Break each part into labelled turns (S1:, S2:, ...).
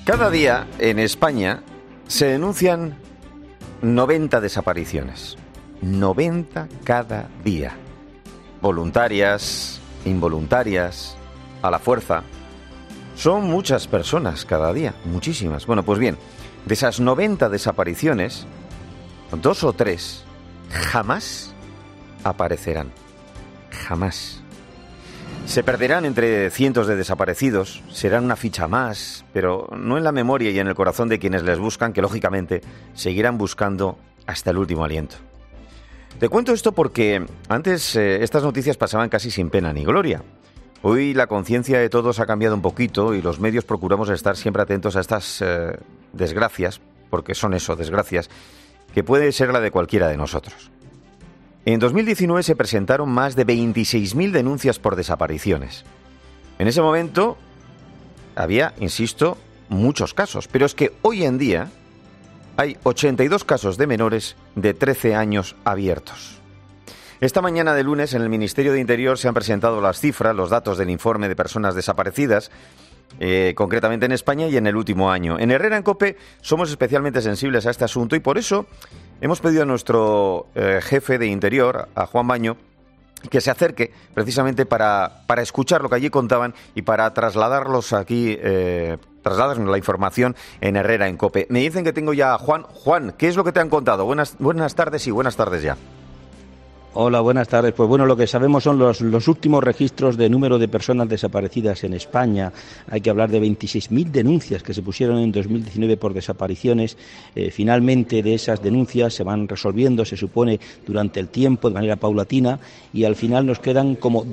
S1: Cada día en España se denuncian 90 desapariciones. 90 cada día. Voluntarias, involuntarias, a la fuerza. Son muchas personas cada día, muchísimas. Bueno, pues bien, de esas 90 desapariciones, 2 o 3 jamás aparecerán. Jamás. Se perderán entre cientos de desaparecidos, serán una ficha más, pero no en la memoria y en el corazón de quienes les buscan, que lógicamente seguirán buscando hasta el último aliento. Te cuento esto porque antes estas noticias pasaban casi sin pena ni gloria. Hoy la conciencia de todos ha cambiado un poquito y los medios procuramos estar siempre atentos a estas desgracias, porque son eso, desgracias, que puede ser la de cualquiera de nosotros. En 2019 se presentaron más de 26.000 denuncias por desapariciones. En ese momento había, insisto, muchos casos, pero es que hoy en día hay 82 casos de menores de 13 años abiertos. Esta mañana de lunes en el Ministerio de Interior se han presentado las cifras, los datos del informe de personas desaparecidas, concretamente en España y en el último año. En Herrera en COPE somos especialmente sensibles a este asunto y por eso hemos pedido a nuestro jefe de Interior, a Juan Baño, que se acerque precisamente para escuchar lo que allí contaban y para trasladarlos aquí, trasladarnos la información en Herrera en COPE. Me dicen que tengo ya a Juan. Juan, ¿qué es lo que te han contado? Buenas tardes y buenas tardes ya.
S2: Hola, buenas tardes. Pues bueno, lo que sabemos son los últimos registros de número de personas desaparecidas en España. Hay que hablar de 26.000 denuncias que se pusieron en 2019 por desapariciones. Finalmente de esas denuncias se van resolviendo, se supone, durante el tiempo, de manera paulatina, y al final nos quedan como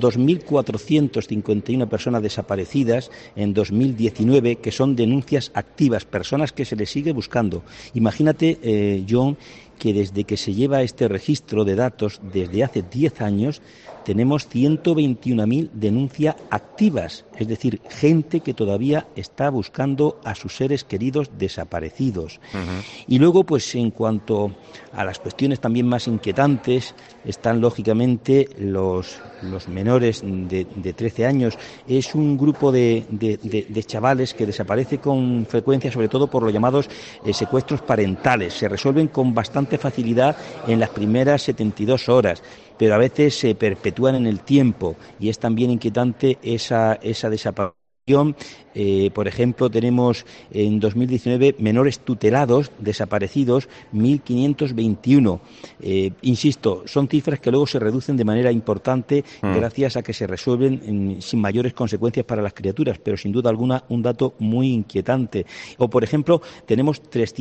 S2: 2.451 personas desaparecidas en 2019, que son denuncias activas, personas que se les sigue buscando. Imagínate, John, que desde que se lleva este registro de datos, desde hace 10 años, tenemos 121.000 denuncias activas, es decir, gente que todavía está buscando a sus seres queridos desaparecidos. Uh-huh. Y luego, pues en cuanto a las cuestiones también más inquietantes, están lógicamente los menores de 13 años. Es un grupo de chavales que desaparece con frecuencia, sobre todo por los llamados secuestros parentales. Se resuelven con bastante facilidad en las primeras 72 horas. Pero a veces se perpetúan en el tiempo y es también inquietante esa desaparición. Por ejemplo, tenemos en 2019 menores tutelados desaparecidos, 1.521. Insisto, son cifras que luego se reducen de manera importante gracias a que se resuelven sin mayores consecuencias para las criaturas, pero sin duda alguna un dato muy inquietante. O, por ejemplo, tenemos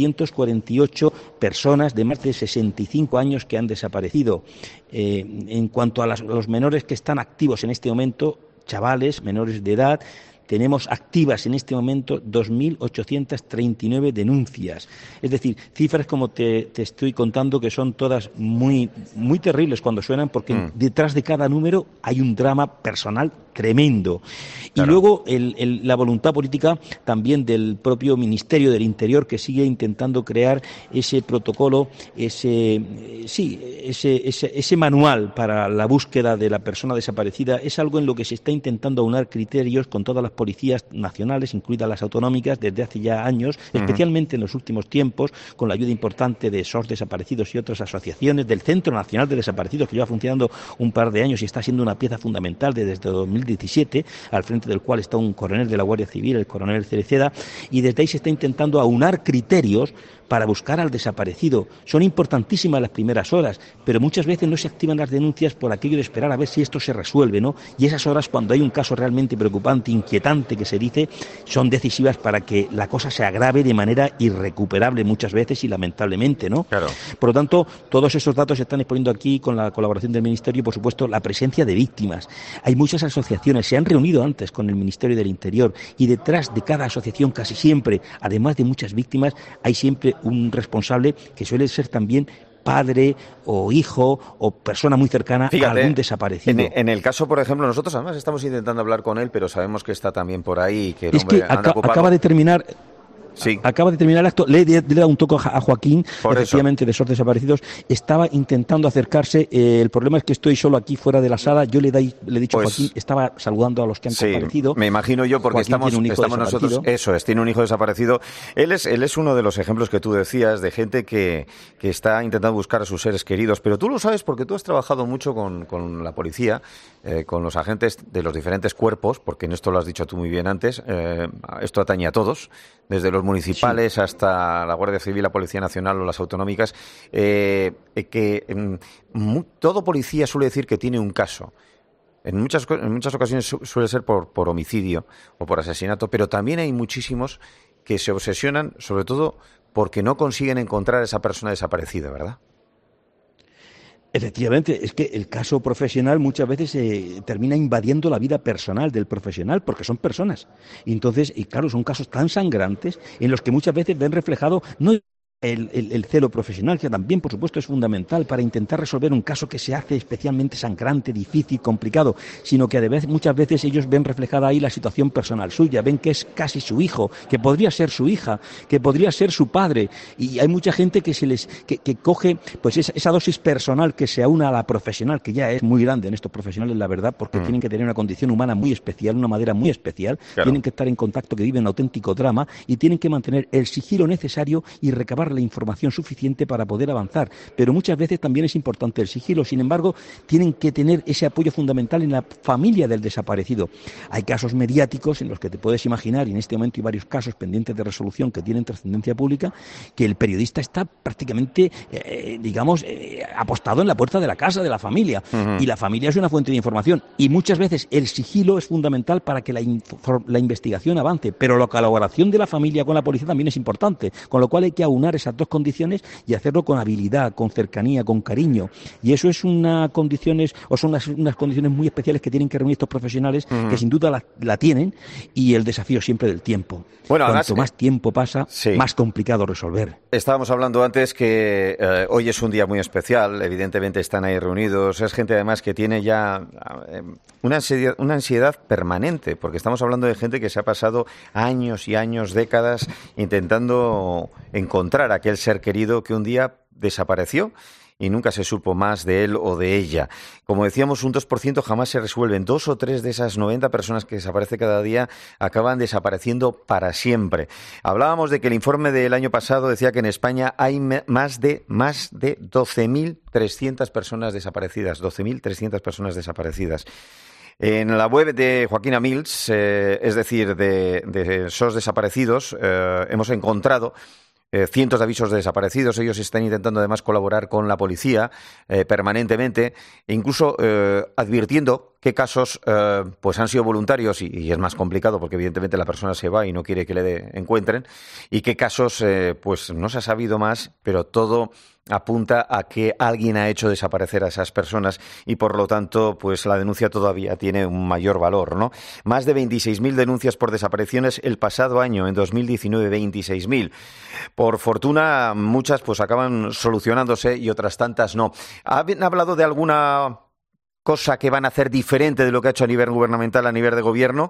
S2: 348 personas de más de 65 años que han desaparecido. En cuanto a los menores que están activos en este momento, chavales, menores de edad, tenemos activas en este momento 2.839 denuncias. Es decir, cifras como te estoy contando que son todas muy, muy terribles cuando suenan, porque detrás de cada número hay un drama personal tremendo. Claro. Y luego la voluntad política también del propio Ministerio del Interior, que sigue intentando crear ese protocolo, ese manual para la búsqueda de la persona desaparecida. Es algo en lo que se está intentando aunar criterios con todas las policías nacionales, incluidas las autonómicas, desde hace ya años, especialmente en los últimos tiempos, con la ayuda importante de SOS Desaparecidos y otras asociaciones, del Centro Nacional de Desaparecidos, que lleva funcionando un par de años y está siendo una pieza fundamental desde 2017, al frente del cual está un coronel de la Guardia Civil, el coronel Cereceda, y desde ahí se está intentando aunar criterios para buscar al desaparecido. Son importantísimas las primeras horas, pero muchas veces no se activan las denuncias por aquello de esperar a ver si esto se resuelve, ¿no? Y esas horas, cuando hay un caso realmente preocupante, inquietante, que se dice, son decisivas para que la cosa se agrave de manera irrecuperable muchas veces y lamentablemente, ¿no? Claro. Por lo tanto, todos esos datos se están exponiendo aquí con la colaboración del Ministerio y, por supuesto, la presencia de víctimas. Hay muchas asociaciones, se han reunido antes con el Ministerio del Interior y detrás de cada asociación, casi siempre, además de muchas víctimas, hay siempre un responsable que suele ser también padre o hijo o persona muy cercana a algún desaparecido.
S1: En el caso, por ejemplo, nosotros además estamos intentando hablar con él, pero sabemos que está también por ahí, que el
S2: hombre anda ocupado. Acaba de terminar
S1: Sí.
S2: Acaba de terminar el acto, le he dado un toque a Joaquín, efectivamente, de esos desaparecidos. Estaba intentando acercarse, el problema es que estoy solo aquí fuera de la sala. Yo le he dicho a Joaquín, estaba saludando a los que han comparecido.
S1: Me imagino yo, porque estamos nosotros, tiene un hijo desaparecido. Él es uno de los ejemplos que tú decías, de gente que está intentando buscar a sus seres queridos, pero tú lo sabes porque tú has trabajado mucho con la policía, con los agentes de los diferentes cuerpos, porque en esto lo has dicho tú muy bien antes, esto atañe a todos, desde los municipales hasta la Guardia Civil, la Policía Nacional o las autonómicas, todo policía suele decir que tiene un caso. En muchas ocasiones suele ser por homicidio o por asesinato, pero también hay muchísimos que se obsesionan, sobre todo porque no consiguen encontrar a esa persona desaparecida, ¿verdad?
S2: Efectivamente, es que el caso profesional muchas veces termina invadiendo la vida personal del profesional, porque son personas. Y entonces, claro, son casos tan sangrantes en los que muchas veces ven reflejado no el celo profesional, que también, por supuesto, es fundamental para intentar resolver un caso que se hace especialmente sangrante, difícil, complicado, sino que muchas veces ellos ven reflejada ahí la situación personal suya, ven que es casi su hijo, que podría ser su hija, que podría ser su padre, y hay mucha gente que que coge pues esa dosis personal que se aúna a la profesional, que ya es muy grande en estos profesionales, la verdad, porque tienen que tener una condición humana muy especial, una madera muy especial, tienen que estar en contacto, que viven un auténtico drama, y tienen que mantener el sigilo necesario y recabar la información suficiente para poder avanzar, pero muchas veces también es importante el sigilo. Sin embargo, tienen que tener ese apoyo fundamental en la familia del desaparecido. Hay casos mediáticos en los que te puedes imaginar, y en este momento hay varios casos pendientes de resolución que tienen trascendencia pública, que el periodista está prácticamente, apostado en la puerta de la casa de la familia, y la familia es una fuente de información, y muchas veces el sigilo es fundamental para que la investigación avance, pero la colaboración de la familia con la policía también es importante, con lo cual hay que aunar esas dos condiciones y hacerlo con habilidad, con cercanía, con cariño. Y eso es son unas condiciones muy especiales que tienen que reunir estos profesionales, que sin duda la tienen, y el desafío siempre del tiempo.
S1: Bueno,
S2: cuanto más tiempo pasa, más complicado resolver.
S1: Estábamos hablando antes que hoy es un día muy especial, evidentemente están ahí reunidos, es gente además que tiene ya una ansiedad permanente, porque estamos hablando de gente que se ha pasado años y años, décadas, intentando encontrar a aquel ser querido que un día desapareció y nunca se supo más de él o de ella. Como decíamos, un 2% jamás se resuelven. 2 o 3 de esas 90 personas que desaparecen cada día acaban desapareciendo para siempre. Hablábamos de que el informe del año pasado decía que en España hay más de 12.300 personas desaparecidas. 12.300 personas desaparecidas. En la web de Joaquín Amils, es decir, de SOS Desaparecidos, hemos encontrado cientos de avisos de desaparecidos. Ellos están intentando además colaborar con la policía permanentemente, e incluso advirtiendo qué casos pues han sido voluntarios y es más complicado porque evidentemente la persona se va y no quiere que le encuentren, y qué casos pues no se ha sabido más, pero todo apunta a que alguien ha hecho desaparecer a esas personas y por lo tanto pues la denuncia todavía tiene un mayor valor, ¿no? Más de 26.000 denuncias por desapariciones el pasado año, en 2019, 26.000. Por fortuna muchas pues acaban solucionándose y otras tantas no. ¿Han hablado de alguna cosa que van a hacer diferente de lo que ha hecho a nivel gubernamental, a nivel de gobierno?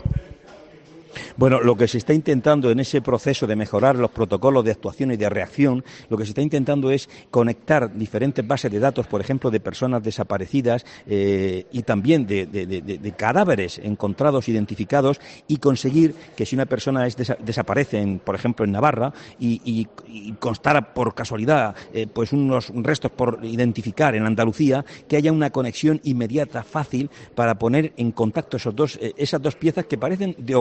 S2: Bueno, lo que se está intentando en ese proceso de mejorar los protocolos de actuación y de reacción, lo que se está intentando es conectar diferentes bases de datos, por ejemplo, de personas desaparecidas y también de cadáveres encontrados, identificados, y conseguir que si una persona desaparece, por ejemplo, en Navarra, y constara por casualidad pues unos restos por identificar en Andalucía, que haya una conexión inmediata, fácil, para poner en contacto esas dos piezas que parecen de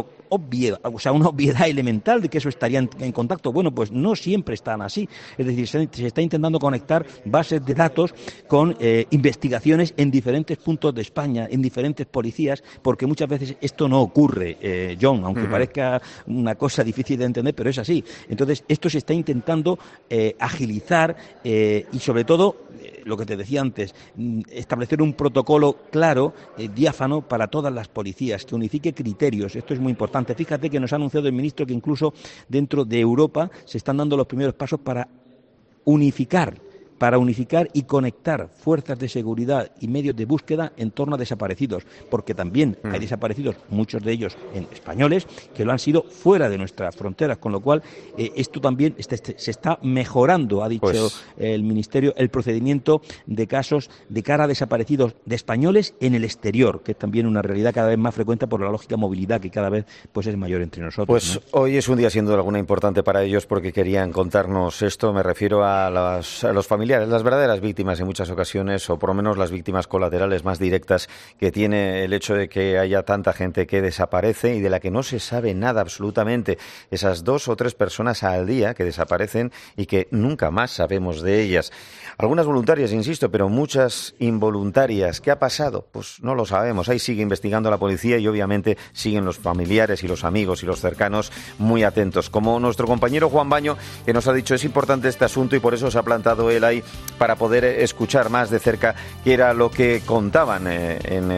S2: una obviedad elemental de que eso estarían en contacto. Bueno, pues no siempre están así. Es decir, se está intentando conectar bases de datos con investigaciones en diferentes puntos de España, en diferentes policías, porque muchas veces esto no ocurre, John, aunque parezca una cosa difícil de entender, pero es así. Entonces, esto se está intentando agilizar y, sobre todo, lo que te decía antes, establecer un protocolo claro, diáfano para todas las policías, que unifique criterios. Esto es muy importante. Fíjate que nos ha anunciado el ministro que incluso dentro de Europa se están dando los primeros pasos para unificar para unificar y conectar fuerzas de seguridad y medios de búsqueda en torno a desaparecidos, porque también hay desaparecidos, muchos de ellos españoles, que lo han sido fuera de nuestras fronteras, con lo cual esto también se está mejorando, ha dicho el Ministerio, el procedimiento de casos de cara a desaparecidos de españoles en el exterior, que es también una realidad cada vez más frecuente por la lógica movilidad que cada vez pues es mayor entre nosotros.
S1: Pues
S2: ¿no?
S1: Hoy es un día sin duda alguna importante para ellos porque querían contarnos esto. Me refiero a los familiares, las verdaderas víctimas en muchas ocasiones, o por lo menos las víctimas colaterales más directas que tiene el hecho de que haya tanta gente que desaparece y de la que no se sabe nada absolutamente. Esas 2 o 3 personas al día que desaparecen y que nunca más sabemos de ellas. Algunas voluntarias, insisto, pero muchas involuntarias. ¿Qué ha pasado? Pues no lo sabemos. Ahí sigue investigando la policía y obviamente siguen los familiares y los amigos y los cercanos muy atentos. Como nuestro compañero Juan Baño, que nos ha dicho es importante este asunto y por eso se ha plantado él ahí para poder escuchar más de cerca qué era lo que contaban en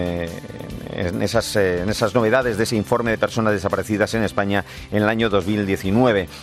S1: esas novedades de ese informe de personas desaparecidas en España en el año 2019.